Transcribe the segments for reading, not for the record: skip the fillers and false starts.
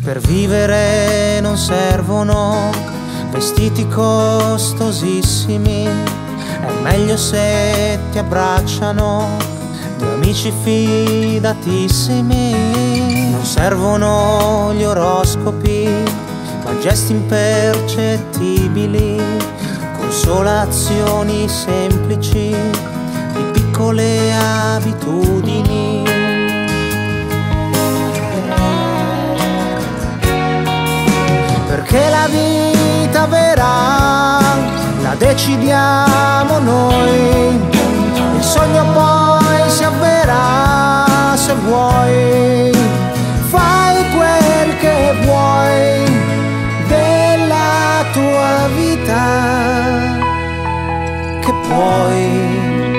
Per vivere non servono vestiti costosissimi, è meglio se ti abbracciano due amici fidatissimi. Non servono gli oroscopi, ma gesti impercettibili, consolazioni semplici di piccole abitudini. Perché la vita vera la decidiamo noi, il sogno poi si avvera se vuoi. Fai quel che vuoi della tua vita, che puoi.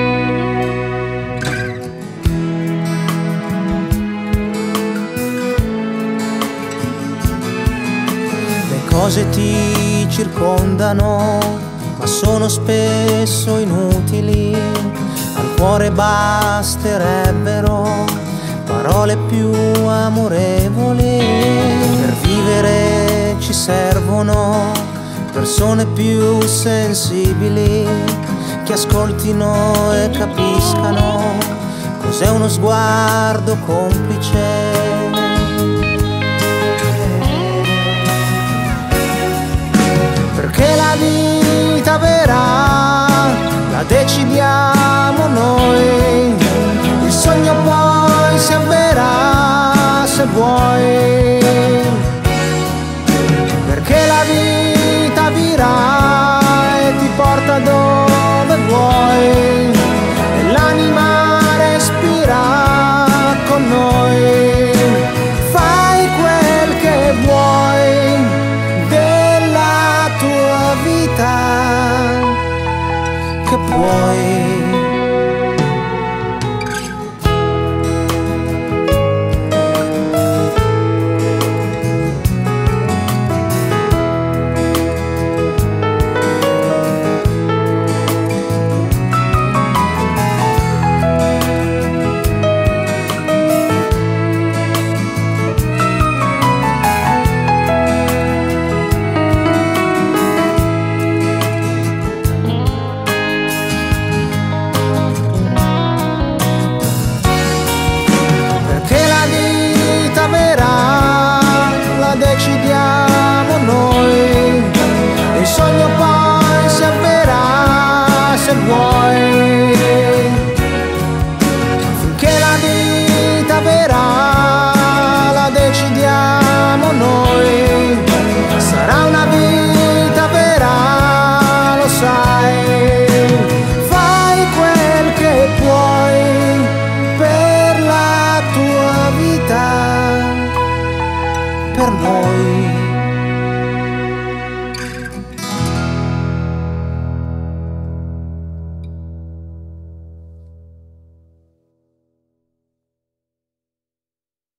Cose ti circondano, ma sono spesso inutili. Al cuore basterebbero parole più amorevoli. Per vivere ci servono persone più sensibili, che ascoltino e capiscano cos'è uno sguardo complice. Perché la vita vera la decidiamo noi, il sogno poi si avvera se vuoi. Perché la vita vira e ti porta dove vuoi, e l'anima respira con noi. Fai quel che vuoi della tua vita, che puoi. Decidiamo noi, il sogno poi si avvera se vuoi. Finché la vita vera la decidiamo noi, sarà una vita vera, lo sai. Fai quel che puoi per la tua vita, per noi.